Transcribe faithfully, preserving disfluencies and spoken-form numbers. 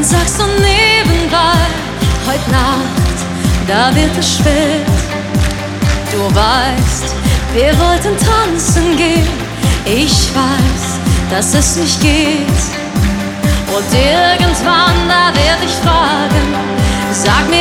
sagst du nebenbei, heut Nacht, da wird es spät. Du weißt, wir wollten tanzen gehen, ich weiß, dass es nicht geht. Und irgendwann, da werd ich fragen, sag mir,